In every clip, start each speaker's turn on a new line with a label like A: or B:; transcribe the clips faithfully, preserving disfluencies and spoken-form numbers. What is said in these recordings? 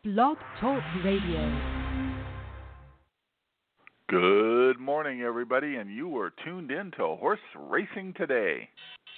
A: Blog Talk Radio.
B: Good morning, everybody, and you are tuned in to Horse Racing Today.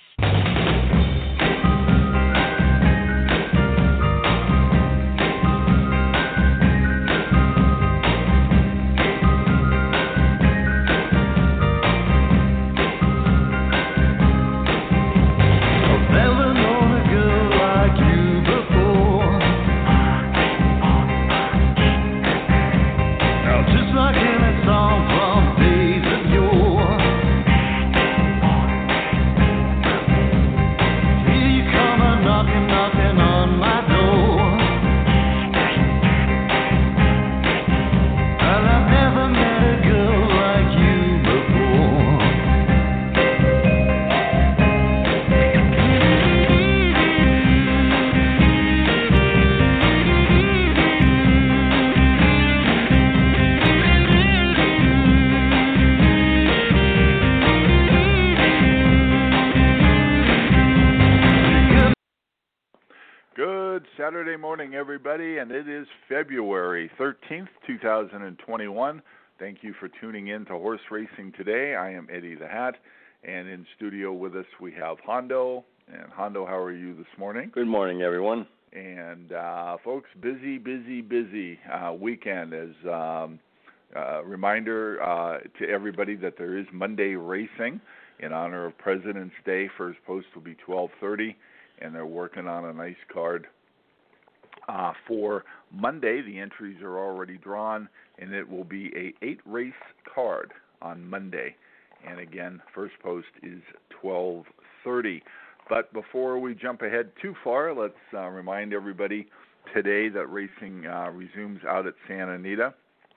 B: Saturday morning, everybody, and it is February thirteenth, two thousand twenty-one. Thank you for tuning in to Horse Racing Today. I am Eddie the Hat, and in studio with us we have Hondo. And Hondo, how are you this morning?
C: Good morning, everyone.
B: And uh, folks, busy, busy, busy uh, weekend. As um, a reminder uh, to everybody that there is Monday racing in honor of President's Day. First post will be twelve thirty, and they're working on a nice card. Uh, for Monday, the entries are already drawn, and it will be a eight-race card on Monday. And again, first post is twelve thirty. But before we jump ahead too far, let's uh, remind everybody today that racing uh, resumes out at Santa Anita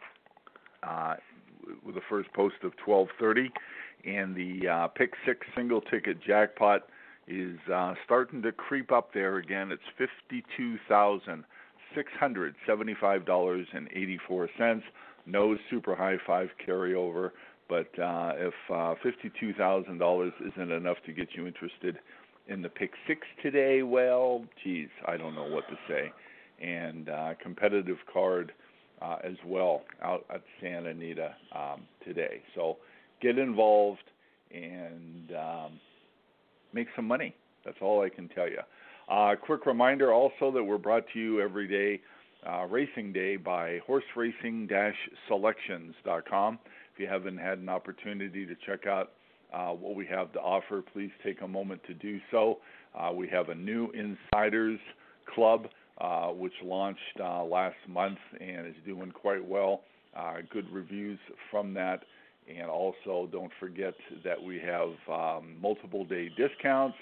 B: uh, with the first post of twelve thirty, and the uh, Pick Six single-ticket jackpot is uh, starting to creep up there again. It's fifty-two thousand six hundred seventy-five dollars and eighty-four cents. No Super High Five carryover, but uh, if uh, fifty-two thousand dollars isn't enough to get you interested in the Pick Six today, well, geez, I don't know what to say. And uh, competitive card uh, as well out at Santa Anita um, today. So get involved and Um, make some money. That's all I can tell you. Uh, quick reminder also that we're brought to you every day, uh, Racing Day, by horse racing dash selections dot com. If you haven't had an opportunity to check out uh, what we have to offer, please take a moment to do so. Uh, we have a new Insiders Club, uh, which launched uh, last month and is doing quite well. Uh, good reviews from that. And also, don't forget that we have um, multiple day discounts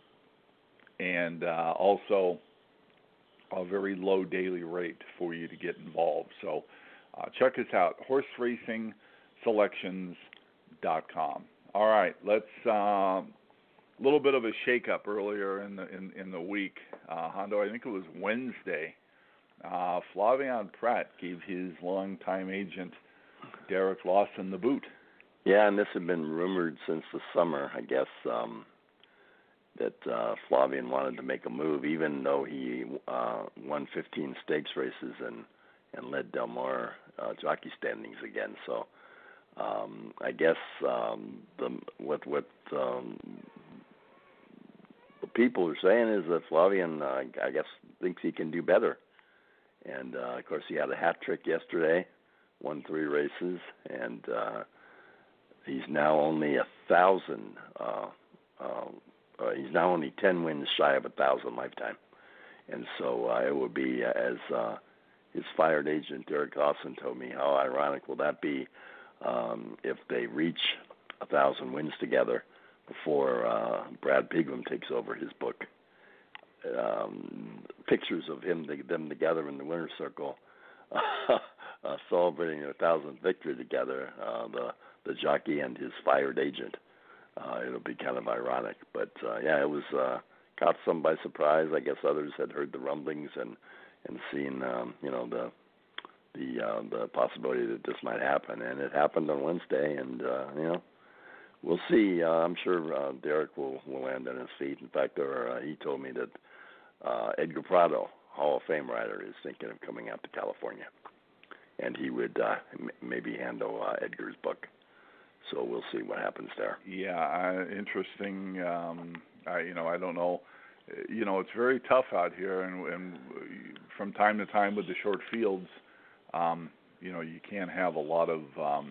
B: and uh, also a very low daily rate for you to get involved. So uh, check us out, horse racing selections dot com. All right, let's a um, little bit of a shakeup earlier in the in, in the week. Uh, Hondo, I think it was Wednesday. Uh, Flavien Prat gave his longtime agent Derek Lawson the boot.
C: Yeah, and this had been rumored since the summer, I guess, um, that uh, Flavien wanted to make a move, even though he uh, won fifteen stakes races and, and led Del Mar uh, jockey standings again. So um, I guess um, the, what what um, the people are saying is that Flavien, uh, I guess, thinks he can do better. And, uh, of course, he had a hat trick yesterday, won three races, and uh, he's now only a thousand. Uh, uh, uh, he's now only ten wins shy of a thousand lifetime, and so uh, it would be uh, as uh, his fired agent Derek Lawson told me. How ironic will that be um, if they reach a thousand wins together before uh, Brad Pegram takes over his book? Um, pictures of him, them together in the winner's circle, uh, uh, celebrating a thousandth victory together. Uh, the the jockey and his fired agent. Uh, it'll be kind of ironic, but uh, yeah, it was uh, caught some by surprise. I guess others had heard the rumblings and and seen um, you know the the uh, the possibility that this might happen, and it happened on Wednesday, and uh, you know we'll see. Uh, I'm sure uh, Derek will, will land on his feet. In fact, there, uh, he told me that uh, Edgar Prado, Hall of Fame rider, is thinking of coming out to California, and he would uh, m- maybe handle uh, Edgar's book. So we'll see what happens there.
B: Yeah, uh, interesting. Um, I, you know, I don't know. You know, it's very tough out here, and, and from time to time with the short fields, um, you know, you can't have a lot of, um,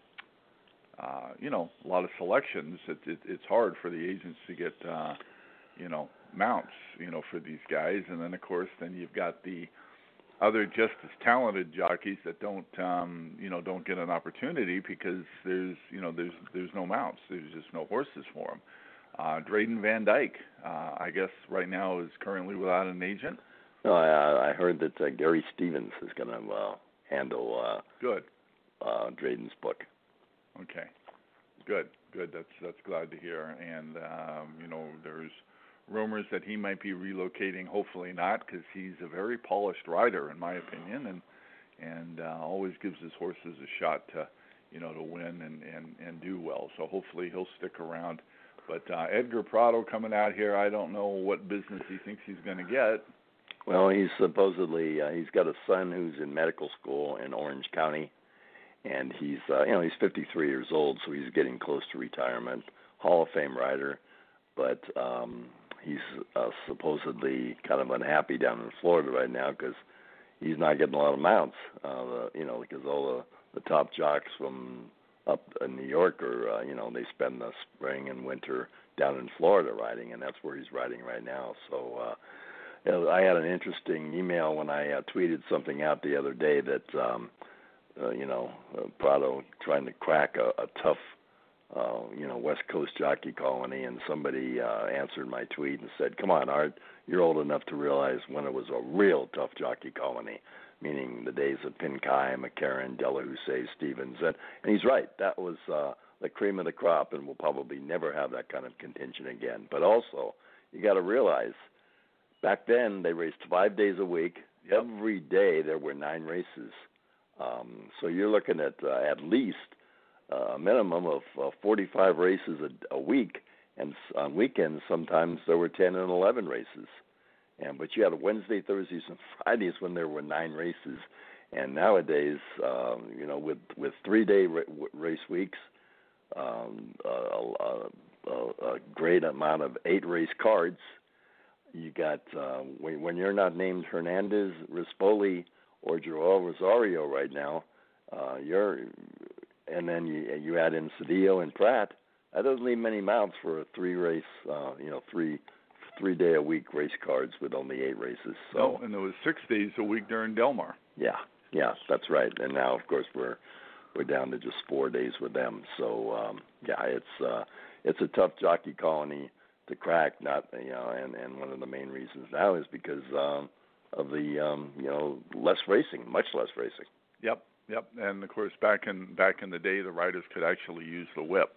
B: uh, you know, a lot of selections. It, it, it's hard for the agents to get, uh, you know, mounts, you know, for these guys, and then of course, then you've got the other just as talented jockeys that don't, um, you know, don't get an opportunity because there's, you know, there's there's no mounts. There's just no horses for them. Uh, Drayden Van Dyke, uh, I guess right now is currently without an agent.
C: No, I, I heard that uh, Gary Stevens is going to uh, handle uh,
B: Good.
C: Uh, Drayden's book.
B: Okay. Good. Good. That's that's glad to hear. And um, you know, there's rumors that he might be relocating. Hopefully not, because he's a very polished rider, in my opinion, and and uh, always gives his horses a shot to, you know, to win and and and do well. So hopefully he'll stick around. But uh, Edgar Prado coming out here, I don't know what business he thinks he's going to get.
C: Well, he's supposedly uh, he's got a son who's in medical school in Orange County, and he's uh, you know he's fifty-three years old, so he's getting close to retirement. Hall of Fame rider, but um, he's uh, supposedly kind of unhappy down in Florida right now because he's not getting a lot of mounts. Uh, the, you know, because all the, the top jocks from up in New York are, uh, you know, they spend the spring and winter down in Florida riding, and that's where he's riding right now. So uh, you know, I had an interesting email when I uh, tweeted something out the other day that, um, uh, you know, uh, Prado trying to crack a, a tough, uh, you know, West Coast jockey colony, and somebody uh, answered my tweet and said, come on, Art, you're old enough to realize when it was a real tough jockey colony, meaning the days of Pinkai, McCarron, Delahousse, Stevens. And, and he's right. That was uh, the cream of the crop, and we'll probably never have that kind of contention again. But also, you got to realize, back then they raced five days a week.
B: Yep.
C: Every day there were nine races. Um, so you're looking at uh, at least uh, a minimum of uh, forty-five races a, a week, and on weekends sometimes there were ten and eleven races. And but you had Wednesday, Thursdays, and Fridays when there were nine races. And nowadays, um, you know, with with three-day ra- race weeks, um, a, a, a, a great amount of eight-race cards. You got uh, when, when you're not named Hernandez, Rispoli, or Joel Rosario right now, uh, you're, and then you you add in Cedillo and Pratt. That doesn't leave many mounts for a three-race, uh, you know, three three-day a week race cards with only eight races. So
B: no, and there was six days a week during Del Mar.
C: Yeah, yeah, that's right. And now, of course, we're we're down to just four days with them. So um, yeah, it's uh, it's a tough jockey colony to crack. Not you know, and, and one of the main reasons now is because um, of the um, you know less racing, much less racing.
B: Yep, yep. And of course, back in back in the day, the riders could actually use the whip.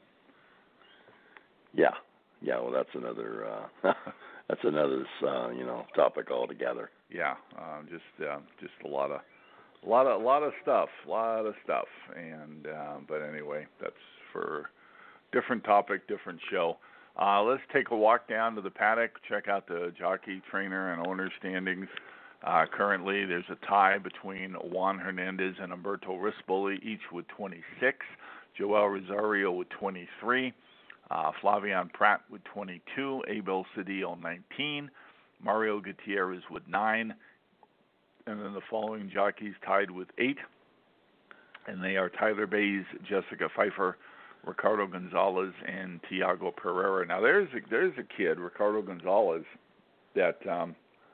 C: Yeah, yeah. Well, that's another uh, that's another uh, you know topic altogether.
B: Yeah, uh, just uh, just a lot of a lot of a lot of stuff, a lot of stuff. And uh, but anyway, that's for different topic, different show. Uh, let's take a walk down to the paddock, check out the jockey, trainer, and owner standings. Uh, currently, there's a tie between Juan Hernandez and Umberto Rispoli, each with twenty-six. Joel Rosario with twenty-three. Uh, Flavian Pratt with twenty-two. Abel Cedillo, nineteen. Mario Gutierrez with nine. And then the following jockeys tied with eight. And they are Tyler Bays, Jessica Pfeiffer, Ricardo Gonzalez, and Tiago Pereira. Now, there's a, there's a kid, Ricardo Gonzalez, that, um,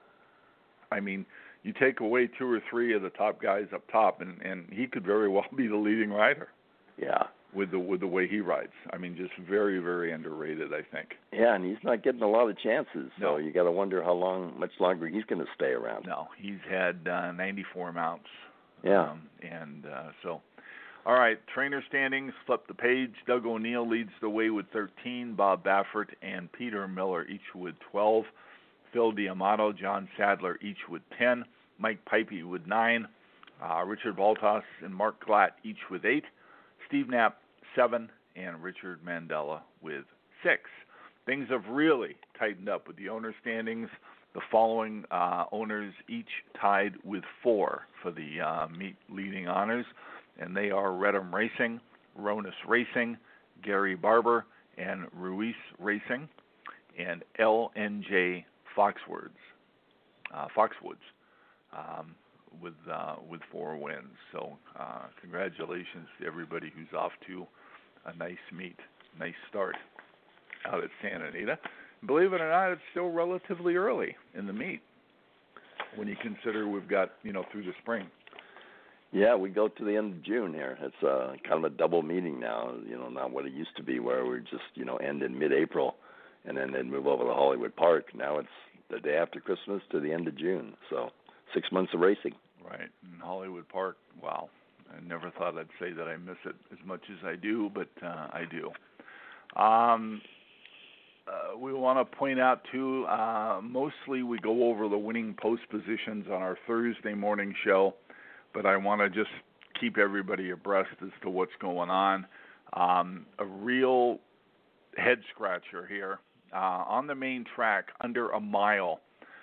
B: I mean, you take away two or three of the top guys up top, and, and he could very well be the leading rider.
C: Yeah.
B: With the with the way he rides. I mean, just very, very underrated, I think.
C: Yeah, and he's not getting a lot of chances, so
B: no.
C: you got to wonder how long, much longer he's going to stay around.
B: No, he's had uh, ninety-four mounts.
C: Yeah.
B: Um, and uh, so... All right, trainer standings, flip the page. Doug O'Neill leads the way with thirteen. Bob Baffert and Peter Miller each with twelve. Phil D'Amato, John Sadler each with ten. Mike Pipey with nine. Uh, Richard Baltas and Mark Glatt each with eight. Steve Knapp, seven. And Richard Mandela with six. Things have really tightened up with the owner standings. the following uh, owners each tied with four for the uh, meet leading honors, and they are Redham Racing, Ronus Racing, Gary Barber, and Ruiz Racing, and L N J Foxwoods, uh, Foxwoods, um, with uh, with four wins. So uh, congratulations to everybody who's off to a nice meet, nice start out at Santa Anita. Believe it or not, it's still relatively early in the meet when you consider we've got, you know, through the spring.
C: Yeah, we go to the end of June here. It's uh, kind of a double meeting now, you know, not what it used to be where we just, you know, end in mid-April and then they'd move over to Hollywood Park. Now it's the day after Christmas to the end of June, so six months of racing.
B: Right, in Hollywood Park, wow. I never thought I'd say that I miss it as much as I do, but uh, I do. Um, uh, we want to point out, too, uh, mostly we go over the winning post positions on our Thursday morning show, but I want to just keep everybody abreast as to what's going on. Um, a real head-scratcher here. Uh, on the main track, under a mile,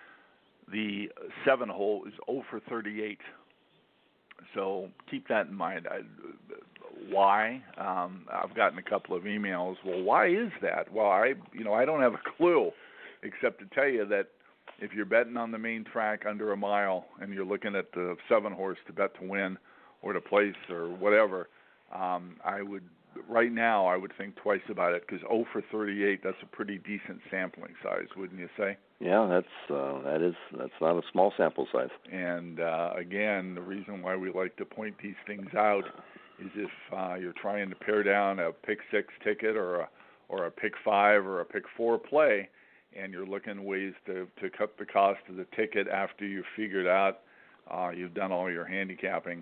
B: the seven hole is oh for thirty-eight. So keep that in mind. I, why? Um, I've gotten a couple of emails. Well, why is that? Well, I, you know, I don't have a clue, except to tell you that if you're betting on the main track under a mile and you're looking at the seven horse to bet to win or to place or whatever, um, I would right now I would think twice about it because oh for thirty-eight, that's a pretty decent sampling size, wouldn't you say?
C: Yeah, that's uh, that is that's not a small sample size.
B: And uh, again, the reason why we like to point these things out is if uh, you're trying to pare down a pick six ticket or a or a pick five or a pick four play, and you're looking ways to, to cut the cost of the ticket after you've figured out uh, you've done all your handicapping,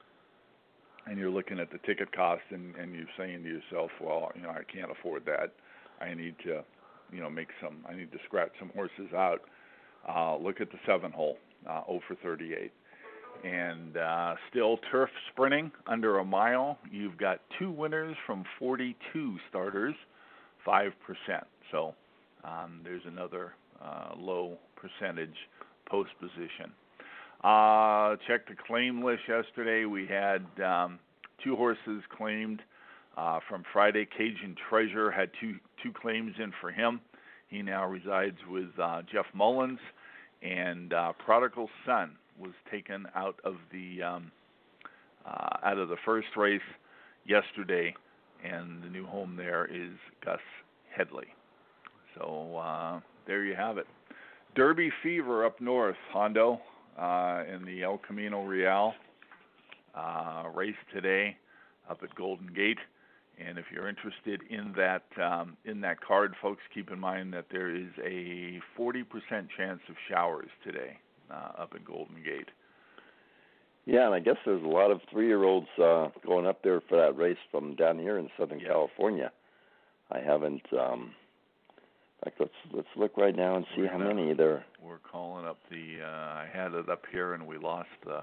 B: and you're looking at the ticket cost and, and you're saying to yourself, well, you know, I can't afford that. I need to, you know, make some, I need to scratch some horses out. Uh, look at the seven hole, uh, oh for thirty-eight. And uh, still turf sprinting under a mile. You've got two winners from forty-two starters, five percent. So um, there's another uh, low percentage post position. Uh, checked the claim list yesterday. We had um, two horses claimed uh, from Friday. Cajun Treasure had two two claims in for him. He now resides with uh, Jeff Mullins, and uh, Prodigal Son was taken out of the um, uh, out of the first race yesterday, and the new home there is Gus Headley. So uh, there you have it. Derby Fever up north, Hondo. Uh, in the El Camino Real uh, race today up at Golden Gate. And if you're interested in that um, in that card, folks, keep in mind that there is a forty percent chance of showers today uh, up at Golden Gate.
C: Yeah, and I guess there's a lot of three-year-olds uh, going up there for that race from down here in Southern
B: Yes.
C: California. I haven't... Um, In fact, let's let's look right now and see
B: We're
C: how
B: gonna,
C: many there.
B: We're calling up the. Uh, I had it up here and we lost the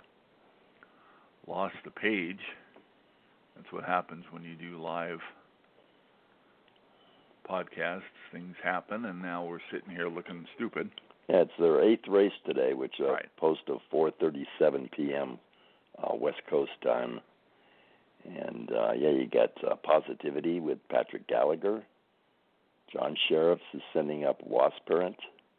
B: lost the page. That's what happens when you do live podcasts. Things happen, and now we're sitting here looking stupid.
C: Yeah, it's their eighth race today, which uh,
B: right.
C: post of four thirty-seven p.m. Uh, West Coast time. And uh, yeah, you got uh, Positivity with Patrick Gallagher. John Sheriffs is sending up Waspirant.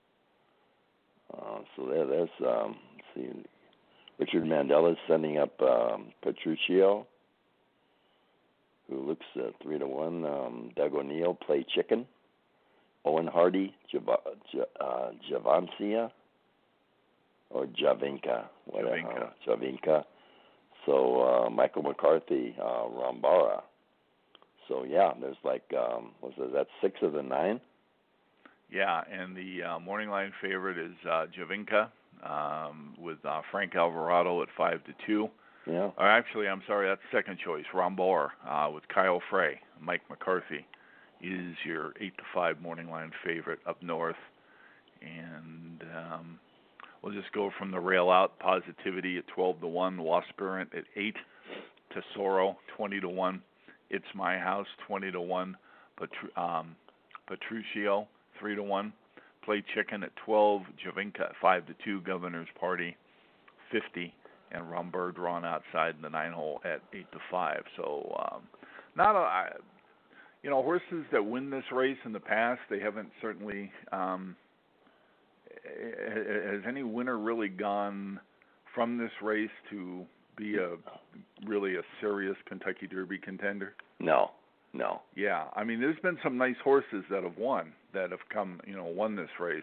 C: Uh, so there, there's, um, let's see, Richard Mandela is sending up um, Petruccio, who looks uh, three to one. Um, Doug O'Neill, Play Chicken. Owen Hardy, Jav- J- uh, Javancia, or Javinka, whatever.
B: Javinka.
C: Javinka. So uh, Michael McCarthy, uh, Rambara. So, yeah, there's like, um, what's that, that's six of the nine?
B: Yeah, and the uh, morning line favorite is uh, Javinka um, with uh, Frank Alvarado at five to two.
C: Yeah.
B: Or actually, I'm sorry, that's second choice. Rambor uh, with Kyle Frey. Mike McCarthy is your eight to five morning line favorite up north. And um, we'll just go from the rail out. Positivity at twelve to one. Waspirant at eight. Tesoro, twenty to one. It's My House, twenty to one. Petru- um, Petruccio, three to one. Play Chicken at twelve, Javinka at five to two, Governor's Party fifty, and Rumbird drawn outside in the nine hole at eight to five. So um, not a, I, you know, horses that win this race in the past, they haven't certainly. Um, has any winner really gone from this race to be a really a serious Kentucky Derby contender?
C: No, no.
B: Yeah, I mean, there's been some nice horses that have won, that have come, you know, won this race.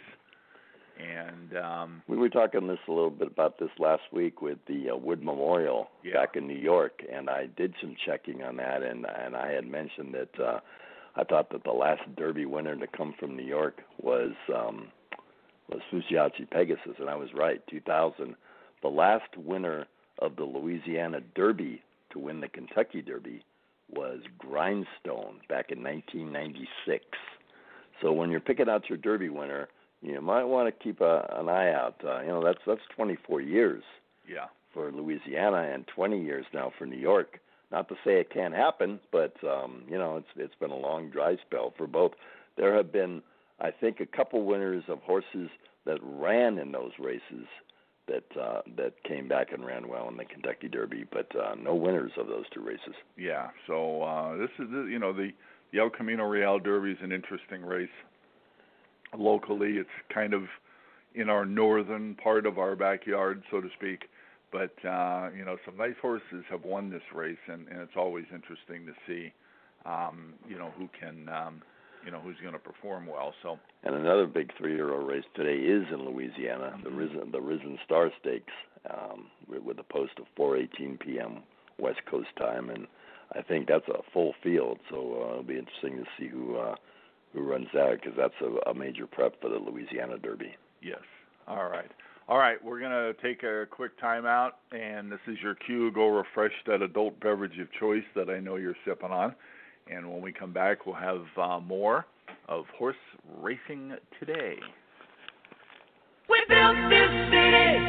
B: And um,
C: we were talking this a little bit about this last week with the uh, Wood Memorial
B: yeah.
C: back in New York, and I did some checking on that, and and I had mentioned that uh, I thought that the last Derby winner to come from New York was um, was Fusciazzi Pegasus, and I was right. two thousand, the last winner of the Louisiana Derby to win the Kentucky Derby was Grindstone back in nineteen ninety-six. So when you're picking out your Derby winner, you might want to keep a, an eye out. Uh, you know, that's that's twenty-four years
B: yeah.
C: for Louisiana and twenty years now for New York. Not to say it can't happen, but um, you know, it's it's been a long dry spell for both. There have been, I think, a couple winners of horses that ran in those races that uh, that came back and ran well in the Kentucky Derby, but uh, no winners of those two races.
B: Yeah. So uh, this is, you know, the, the El Camino Real Derby is an interesting race. Locally, it's kind of in our northern part of our backyard, so to speak. But, uh, you know, some nice horses have won this race, and, and it's always interesting to see, um, you know, who can, um, you know, who's going to perform well. So.
C: And another big three-year-old race today is in Louisiana, mm-hmm. the Risen the Risen Star Stakes, um, with a post of four eighteen p.m. West Coast time, and I think that's a full field. So uh, it'll be interesting to see who uh, who runs that, because that's a, a major prep for the Louisiana Derby.
B: Yes. All right. All right, we're going to take a quick time out, and this is your cue. Go refresh that adult beverage of choice that I know you're sipping on. And when we come back, we'll have uh, more of Horse Racing Today.
A: We built this city.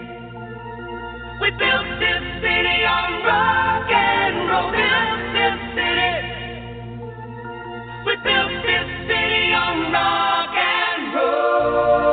A: We built this city on rock and roll. Built this city. We built this city on rock and roll.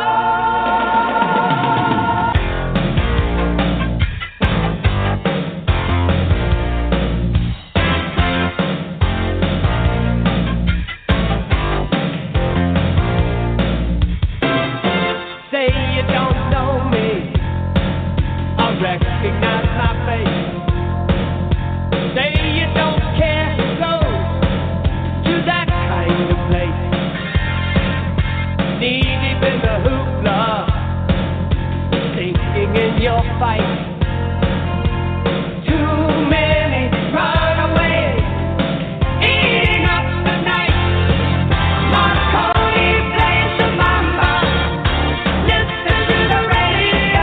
A: Recognize my face. Say you don't care, go to that kind of place. Knee deep in the hoopla, sinking in your fight. Too many runaways, eating up the night. Marconi plays the mamba. Listen to the radio.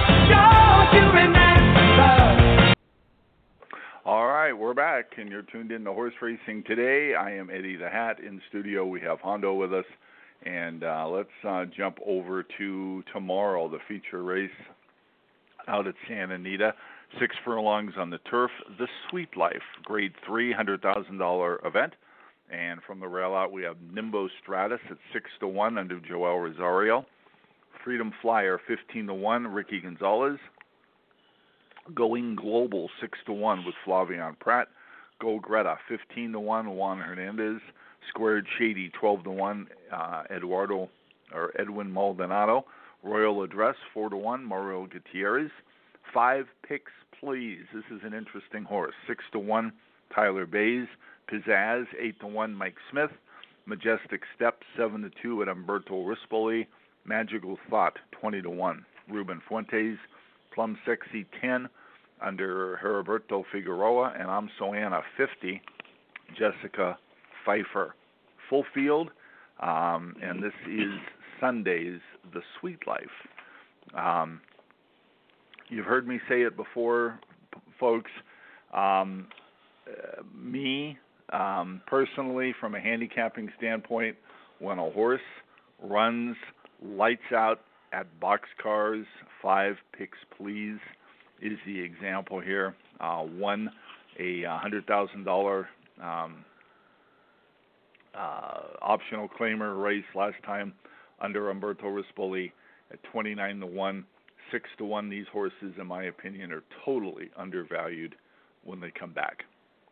B: All right, we're back, and you're tuned in to Horse Racing Today. I am Eddie the Hat. In studio, we have Hondo with us, and uh, let's uh, jump over to tomorrow, the feature race out at Santa Anita. Six furlongs on the turf, the Sweet Life, Grade three, one hundred thousand dollars event. And from the rail out, we have Nimbo Stratus at six to one under Joel Rosario. Freedom Flyer, fifteen to one, Ricky Gonzalez. Going Global, six to one with Flavian Pratt. Go Greta, fifteen to one, Juan Hernandez. Squared Shady, twelve to one, uh, Eduardo or Edwin Maldonado. Royal Address, four to one, Mario Gutierrez. Five Picks, Please. This is an interesting horse. six to one, Tyler Bays. Pizzazz, eight to one, Mike Smith. Majestic Step, seven to two at Umberto Rispoli. Magical Thought, twenty to one, Ruben Fuentes. Plum Sexy, ten under Heriberto Figueroa, and I'm So Anna, fifty, Jessica Pfeiffer. Full field, um, and this is Sunday's The Sweet Life. Um, you've heard me say it before, p- folks. Um, uh, me, um, personally, from a handicapping standpoint, when a horse runs lights out at boxcars, five Picks Please is the example here. Uh, won a one hundred thousand dollars um, uh, optional claimer race last time under Umberto Rispoli at twenty-nine to one, six to one. These horses, in my opinion, are totally undervalued when they come back.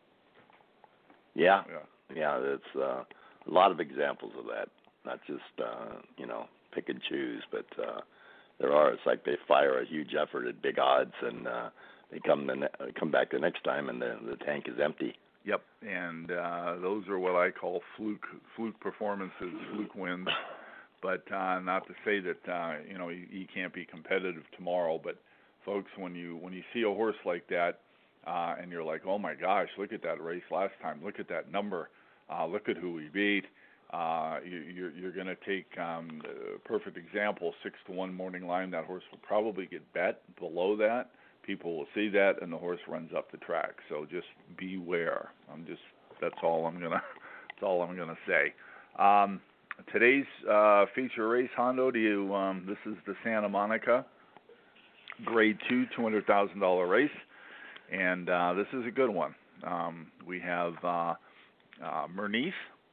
C: Yeah,
B: Yeah,
C: yeah. It's uh, a lot of examples of that. Not just uh, you know pick and choose, but uh, there are. It's like they fire a huge effort at big odds, and uh, they come the ne- come back the next time, and the the tank is empty.
B: Yep, and uh, those are what I call fluke fluke performances, fluke wins. But uh, not to say that uh, you know he, he can't be competitive tomorrow. But folks, when you when you see a horse like that, uh, and you're like, oh my gosh, look at that race last time, look at that number, uh, look at who he beat. Uh, you, you're you're going to take um, a perfect example, six to one Morning Line. That horse will probably get bet below that. People will see that, and the horse runs up the track. So just beware. I'm just that's all I'm gonna that's all I'm gonna say. Um, today's uh, feature race, Hondo. Do you? Um, this is the Santa Monica Grade Two, two hundred thousand dollar race, and uh, this is a good one. Um, we have uh, uh, Mernice,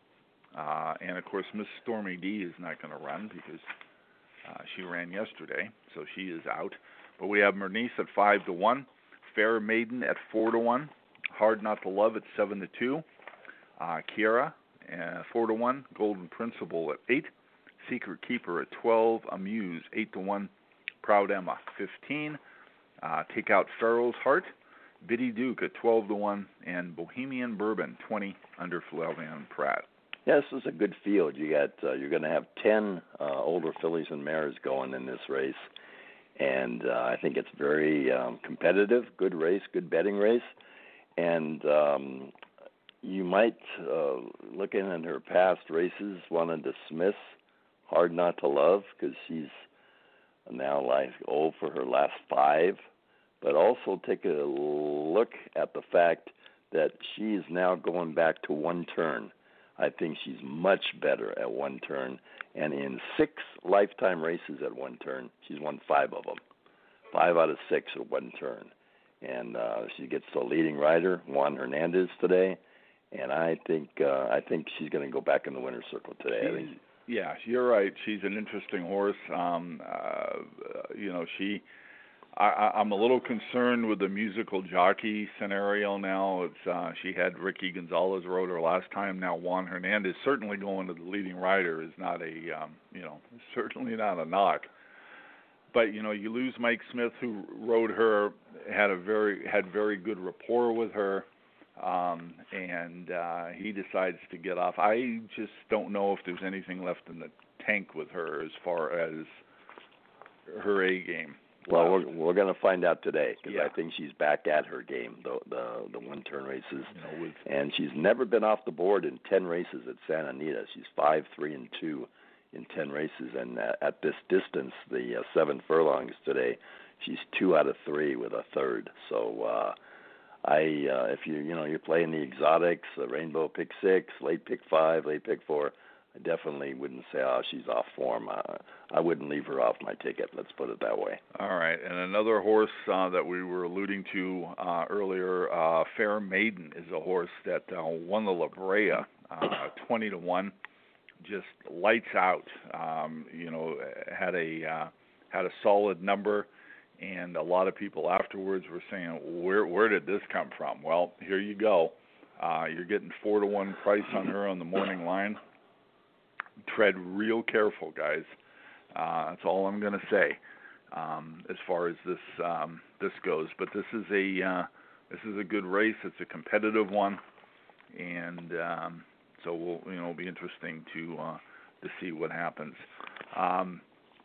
B: uh, and of course Miss Stormy D is not going to run because uh, she ran yesterday, so she is out. But we have Mernice at five to one, Fair Maiden at four to one, Hard Not to Love at seven to two, uh, Kiara uh, four to one, Golden Principle at eight, Secret Keeper at twelve, Amuse eight to one, Proud Emma fifteen, uh, Take Out Pharaoh's Heart, Biddy Duke at twelve to one, and Bohemian Bourbon twenty under Flavian Pratt.
C: Yeah, this is a good field. You got uh, you're going to have ten uh, older fillies and mares going in this race. And uh, I think it's very um, competitive, good race, good betting race. And um, you might, uh, looking at her past races, want to dismiss Hard Not to Love because she's now like old for her last five. But also take a look at the fact that she is now going back to one turn. I think she's much better at one turn. And in six lifetime races at one turn, she's won five of them. Five out of six at one turn. And uh, she gets the leading rider, Juan Hernandez, today. And I think uh, I think she's going to go back in the winner's circle today. I think.
B: Yeah, you're right. She's an interesting horse. Um, uh, you know, she. I, I'm a little concerned with the musical jockey scenario now. It's uh, she had Ricky Gonzalez rode her last time. Now Juan Hernandez certainly going to the leading rider is not a um, you know certainly not a knock. But you know you lose Mike Smith who rode her, had a very had very good rapport with her, um, and uh, he decides to get off. I just don't know if there's anything left in the tank with her as far as her A game.
C: Well, we're we're going to find out today because
B: yeah.
C: I think she's back at her game, the the the one turn races,
B: you know, with,
C: and she's never been off the board in ten races at Santa Anita. She's five, three, and two in ten races, and uh, at this distance, the uh, seven furlongs today, she's two out of three with a third. So uh, I, uh, if you you know you're playing the exotics, the Rainbow Pick Six, Late Pick Five, Late Pick Four. I definitely wouldn't say, oh, she's off form. Uh, I wouldn't leave her off my ticket. Let's put it that way.
B: All right. And another horse uh, that we were alluding to uh, earlier, uh, Fair Maiden, is a horse that uh, won the La Brea uh, twenty to one. Just lights out. Um, you know, had a uh, had a solid number, and a lot of people afterwards were saying, where where did this come from? Well, here you go. Uh, you're getting four to one price on her on the morning line. Tread real careful, guys. Uh, that's all I'm going to say um, as far as this um, this goes. But this is a uh, this is a good race. It's a competitive one, and um, so we'll you know it'll be interesting to uh, to see what happens. Um,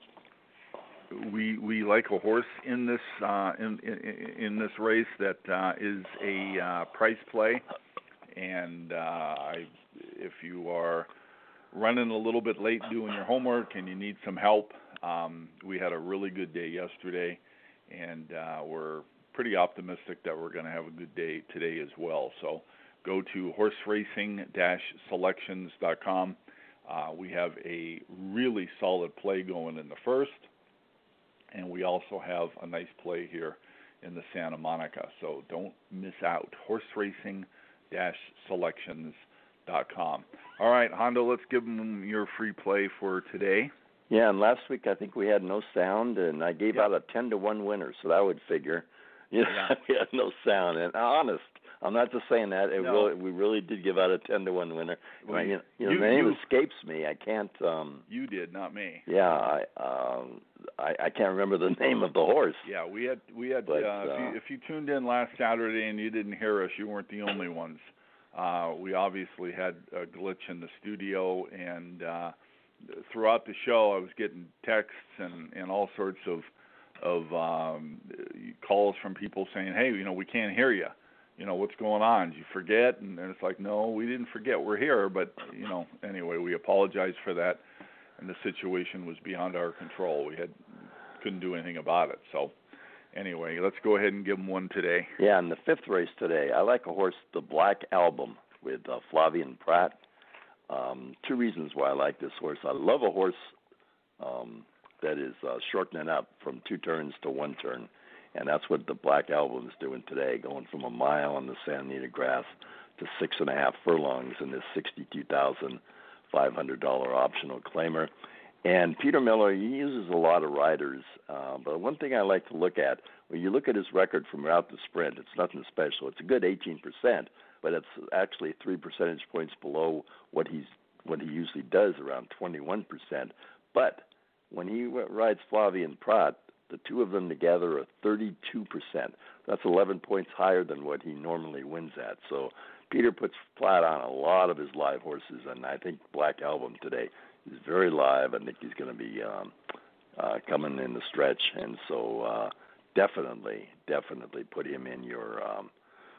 B: we we like a horse in this uh, in, in in this race that uh, is a uh, price play, and uh, I, if you are running a little bit late doing your homework and you need some help, um, we had a really good day yesterday, and uh, we're pretty optimistic that we're going to have a good day today as well. So go to horse racing dash selections dot com. Uh, we have a really solid play going in the first, and we also have a nice play here in the Santa Monica. So don't miss out. horse racing dash selections dot com. All right, Hondo, let's give them your free play for today.
C: Yeah, and last week I think we had no sound, and I gave
B: Yep.
C: out a ten to one winner, so that would figure. You know,
B: Yeah.
C: we had no sound, and honest, I'm not just saying that. It
B: No.
C: really, we really did give out a ten to one winner.
B: Well,
C: Right, you, you know,
B: you-
C: the name
B: you-
C: escapes me. I can't. Um,
B: You did, not me.
C: yeah, I, um, I I can't remember the name of the horse.
B: Yeah, we had we had.
C: But,
B: uh, if, you,
C: uh,
B: if you tuned in last Saturday and you didn't hear us, you weren't the only ones. Uh, we obviously had a glitch in the studio, and uh, throughout the show, I was getting texts and, and all sorts of of um, calls from people saying, "Hey, you know, we can't hear you. You know, what's going on? Did you forget?" And, and it's like, "No, we didn't forget. We're here." But you know, anyway, we apologize for that, and the situation was beyond our control. We had couldn't do anything about it. So, anyway, let's go ahead and give them one today.
C: Yeah, in the fifth race today, I like a horse, the Black Album, with uh, Flavien Prat. Um, two reasons why I like this horse. I love a horse um, that is uh, shortening up from two turns to one turn, and that's what the Black Album is doing today, going from a mile on the Santa Anita grass to six and a half furlongs in this sixty-two thousand five hundred dollars optional claimer. And Peter Miller, he uses a lot of riders, uh, but one thing I like to look at, when you look at his record from throughout the sprint, it's nothing special. It's a good eighteen percent, but it's actually three percentage points below what he's what he usually does, around twenty-one percent. But when he rides Flavien Prat, the two of them together are thirty-two percent. That's eleven points higher than what he normally wins at. So Peter puts flat on a lot of his live horses, and I think Black Album today is very live. I think he's going to be um, uh, coming in the stretch, and so uh, definitely, definitely put him in your um,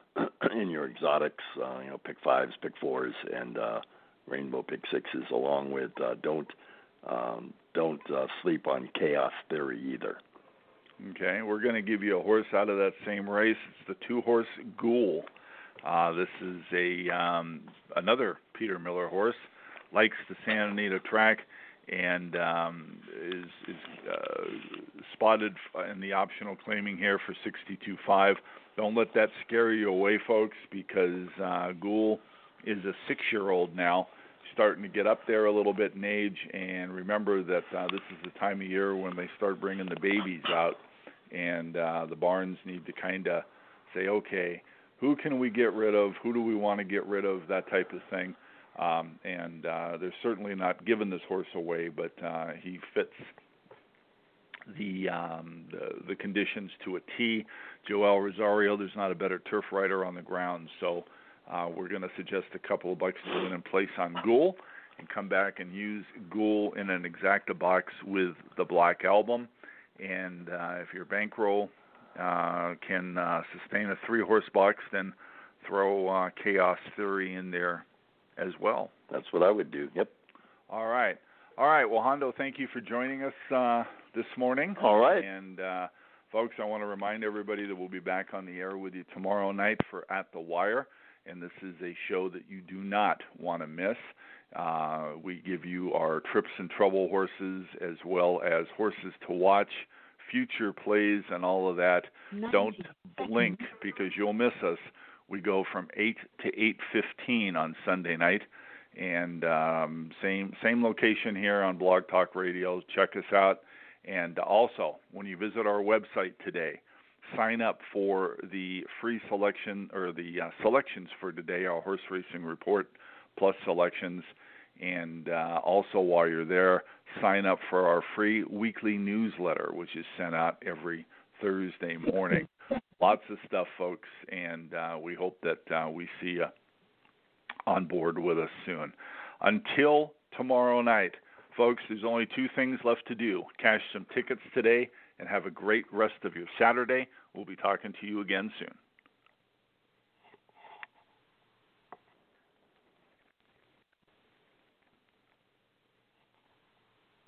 C: in your exotics. Uh, you know, pick fives, pick fours, and uh, rainbow pick sixes, along with uh, don't um, don't uh, sleep on Chaos Theory either.
B: Okay, we're going to give you a horse out of that same race. It's the two-horse Ghoul. Uh, this is a um, another Peter Miller horse. Likes the Santa Anita track, and um, is is uh, spotted in the optional claiming here for sixty-two five. Don't let that scare you away, folks, because uh, Ghoul is a six-year-old now, starting to get up there a little bit in age. And remember that uh, this is the time of year when they start bringing the babies out, and uh, the barns need to kind of say, okay, who can we get rid of? Who do we want to get rid of? That type of thing. Um, and uh, they're certainly not giving this horse away, but uh, he fits the, um, the the conditions to a T. Joel Rosario, there's not a better turf rider on the ground, so uh, we're going to suggest a couple of bucks to win in place on Ghoul, and come back and use Ghoul in an exacta box with the Black Album. And uh, if your bankroll uh, can uh, sustain a three-horse box, then throw uh, Chaos Theory in there as well.
C: That's what I would do. Yep.
B: All right. All right. Well, Hondo, thank you for joining us uh, this morning.
C: All right.
B: And, uh, folks, I want to remind everybody that we'll be back on the air with you tomorrow night for At the Wire. And this is a show that you do not want to miss. Uh, we give you our Trips and Trouble horses as well as horses to watch, future plays, and all of that. Don't blink because you'll miss us. We go from eight to eight fifteen on Sunday night, and um, same same location here on Blog Talk Radio. Check us out, and also when you visit our website today, sign up for the free selection or the uh, selections for today, our horse racing report plus selections, and uh, also while you're there, sign up for our free weekly newsletter, which is sent out every Thursday morning. Lots of stuff, folks, and uh, we hope that uh, we see you on board with us soon. Until tomorrow night, folks, there's only two things left to do. Cash some tickets today and have a great rest of your Saturday. We'll be talking to you again soon.